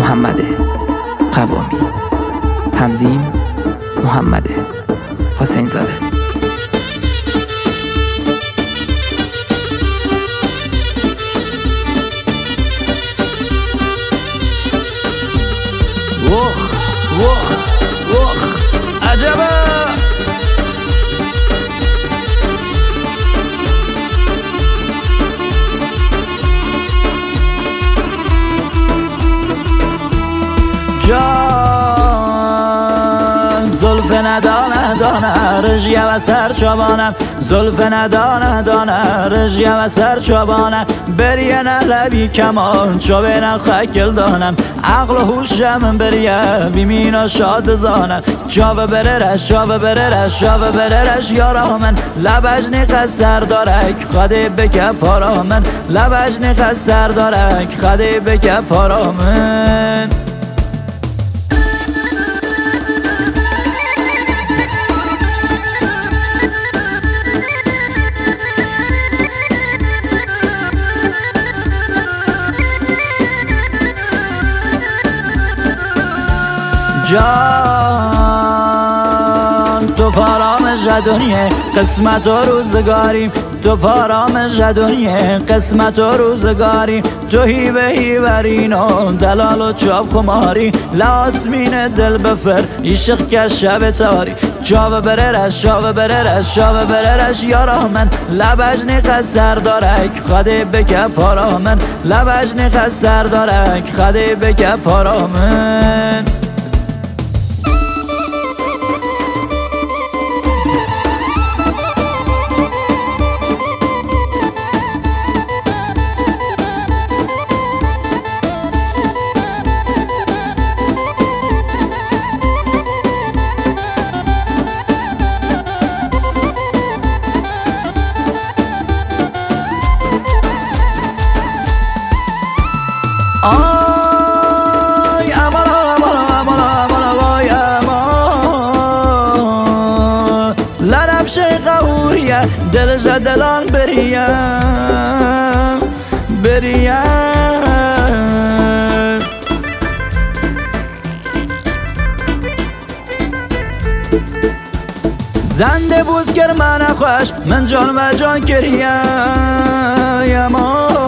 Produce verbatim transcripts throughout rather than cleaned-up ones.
محمد قوامی. تنظیم محمد حسین زاده. وخ وخ وخ عجبه. جان زلف ندانه دانه رژیه و سرچابانم، زلف ندانه دانه رژیه و سرچابانم، بریه نه لبی کمان چو بینه خکل دانم، عقل و هوشم بریه بیمینا شاد زانم، چاوه بررش چاوه بررش چاوه بررش یارا من، لبش نیقه سر دارک خده بکه پارا من، لبش نیقه سر دارک خده بکه پارا من. جان تو پارامش دنیه قسمت و روزگاریم، تو پارامش دنیه قسمت و روزگاری، تو هیوه هیورین و دلال و چاپ خماری، لاسمین دل بفر عشق که شب تاری، چاوه بررش چاوه بررش چاوه بررش یارا من، لبش نیقه سر دارک خده بکه پارا من، لبش نیقه سر دارک خده بکه پارا من. آی امان امان امان امان وای امان، لرب قهوریه دل زدلان بریم بریم، زنده بوز گر من خوش من جان و جان کریم امان،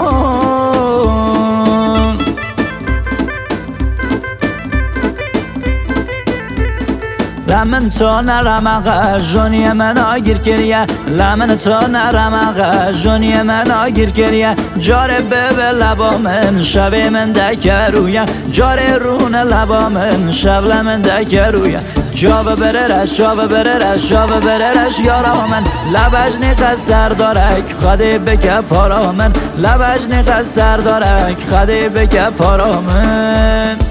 لمن تو نرمقه جونی من آگیر کریه، لمن تو نرمقه جونی من آگیر کریه، جاره به لبا من شب من دکرویه، جاره رون لبا من شب لمن دکرویه، جاوه بررش جاوه بررش جاوه بررش یارا من، لبش نیقه سر دارک خده بکه پارا من، لبش نیقه سر دارک خده بکه پارا من.